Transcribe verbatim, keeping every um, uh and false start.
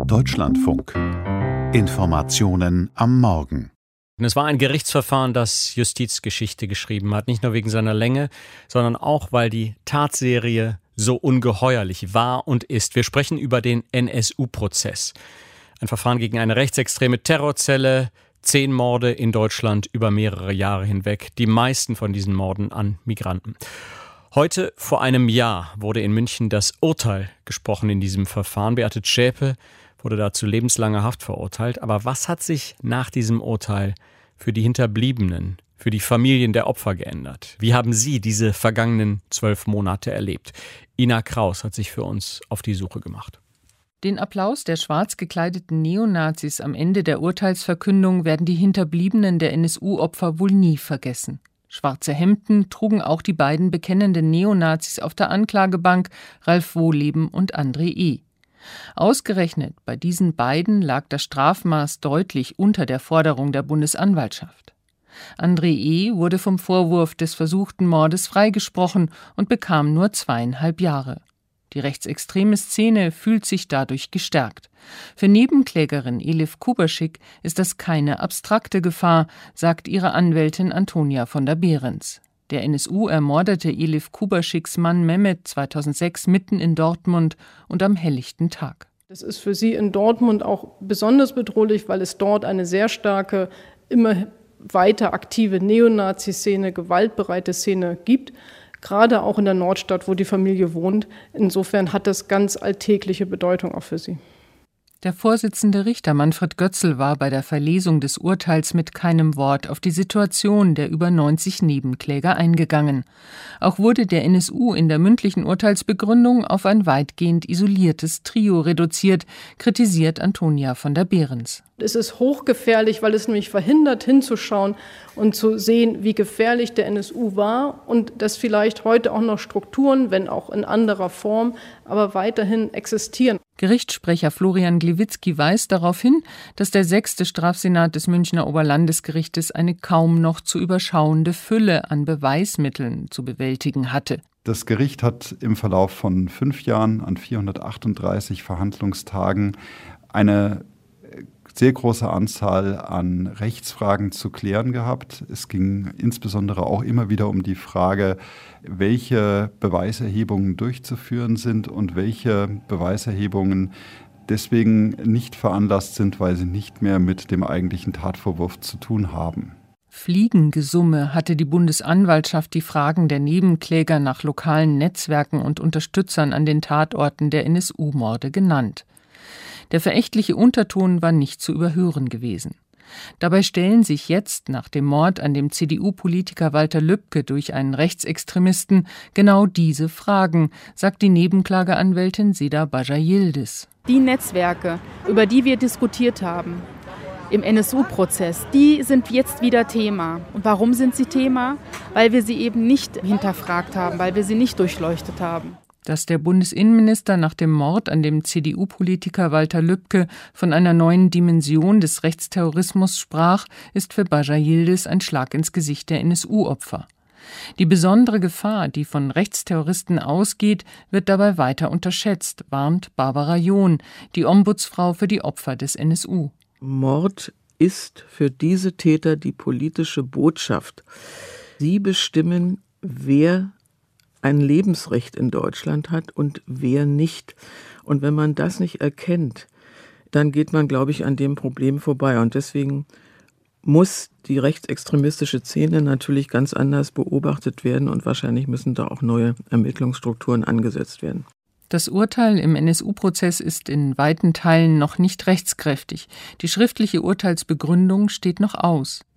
Deutschlandfunk. Informationen am Morgen. Es war ein Gerichtsverfahren, das Justizgeschichte geschrieben hat. Nicht nur wegen seiner Länge, sondern auch, weil die Tatserie so ungeheuerlich war und ist. Wir sprechen über den N S U-Prozess. Ein Verfahren gegen eine rechtsextreme Terrorzelle. Zehn Morde in Deutschland über mehrere Jahre hinweg. Die meisten von diesen Morden an Migranten. Heute, vor einem Jahr, wurde in München das Urteil gesprochen in diesem Verfahren. Beate Zschäpe wurde da zu lebenslanger Haft verurteilt. Aber was hat sich nach diesem Urteil für die Hinterbliebenen, für die Familien der Opfer geändert? Wie haben Sie diese vergangenen zwölf Monate erlebt? Ina Kraus hat sich für uns auf die Suche gemacht. Den Applaus der schwarz gekleideten Neonazis am Ende der Urteilsverkündung werden die Hinterbliebenen der N S U-Opfer wohl nie vergessen. Schwarze Hemden trugen auch die beiden bekennenden Neonazis auf der Anklagebank, Ralf Wohleben und André E. Ausgerechnet bei diesen beiden lag das Strafmaß deutlich unter der Forderung der Bundesanwaltschaft. André E. wurde vom Vorwurf des versuchten Mordes freigesprochen und bekam nur zweieinhalb Jahre. Die rechtsextreme Szene fühlt sich dadurch gestärkt. Für Nebenklägerin Elif Kubaschik ist das keine abstrakte Gefahr, sagt ihre Anwältin Antonia von der Behrens. Der N S U ermordete Elif Kubaschiks Mann Mehmet zweitausendsechs mitten in Dortmund und am helllichten Tag. Das ist für sie in Dortmund auch besonders bedrohlich, weil es dort eine sehr starke, immer weiter aktive Neonazi-Szene, gewaltbereite Szene gibt. Gerade auch in der Nordstadt, wo die Familie wohnt. Insofern hat das ganz alltägliche Bedeutung auch für sie. Der Vorsitzende Richter Manfred Götzl war bei der Verlesung des Urteils mit keinem Wort auf die Situation der über neunzig Nebenkläger eingegangen. Auch wurde der N S U in der mündlichen Urteilsbegründung auf ein weitgehend isoliertes Trio reduziert, kritisiert Antonia von der Behrens. Es ist hochgefährlich, weil es nämlich verhindert, hinzuschauen und zu sehen, wie gefährlich der N S U war und dass vielleicht heute auch noch Strukturen, wenn auch in anderer Form, aber weiterhin existieren. Gerichtssprecher Florian Gliwitzki weist darauf hin, dass der sechste Strafsenat des Münchner Oberlandesgerichtes eine kaum noch zu überschauende Fülle an Beweismitteln zu bewältigen hatte. Das Gericht hat im Verlauf von fünf Jahren an vierhundertachtunddreißig Verhandlungstagen eine sehr große Anzahl an Rechtsfragen zu klären gehabt. Es ging insbesondere auch immer wieder um die Frage, welche Beweiserhebungen durchzuführen sind und welche Beweiserhebungen deswegen nicht veranlasst sind, weil sie nicht mehr mit dem eigentlichen Tatvorwurf zu tun haben. Fliegengesumme hatte die Bundesanwaltschaft die Fragen der Nebenkläger nach lokalen Netzwerken und Unterstützern an den Tatorten der N S U-Morde genannt. Der verächtliche Unterton war nicht zu überhören gewesen. Dabei stellen sich jetzt, nach dem Mord an dem C D U-Politiker Walter Lübcke durch einen Rechtsextremisten, genau diese Fragen, sagt die Nebenklageanwältin Seda Baja Yildiz. Die Netzwerke, über die wir diskutiert haben im N S U-Prozess, die sind jetzt wieder Thema. Und warum sind sie Thema? Weil wir sie eben nicht hinterfragt haben, weil wir sie nicht durchleuchtet haben. Dass der Bundesinnenminister nach dem Mord an dem C D U-Politiker Walter Lübcke von einer neuen Dimension des Rechtsterrorismus sprach, ist für Baja Yildiz ein Schlag ins Gesicht der N S U-Opfer. Die besondere Gefahr, die von Rechtsterroristen ausgeht, wird dabei weiter unterschätzt, warnt Barbara John, die Ombudsfrau für die Opfer des N S U. Mord ist für diese Täter die politische Botschaft. Sie bestimmen, wer ein Lebensrecht in Deutschland hat und wer nicht. Und wenn man das nicht erkennt, dann geht man, glaube ich, an dem Problem vorbei. Und deswegen muss die rechtsextremistische Szene natürlich ganz anders beobachtet werden und wahrscheinlich müssen da auch neue Ermittlungsstrukturen angesetzt werden. Das Urteil im N S U-Prozess ist in weiten Teilen noch nicht rechtskräftig. Die schriftliche Urteilsbegründung steht noch aus.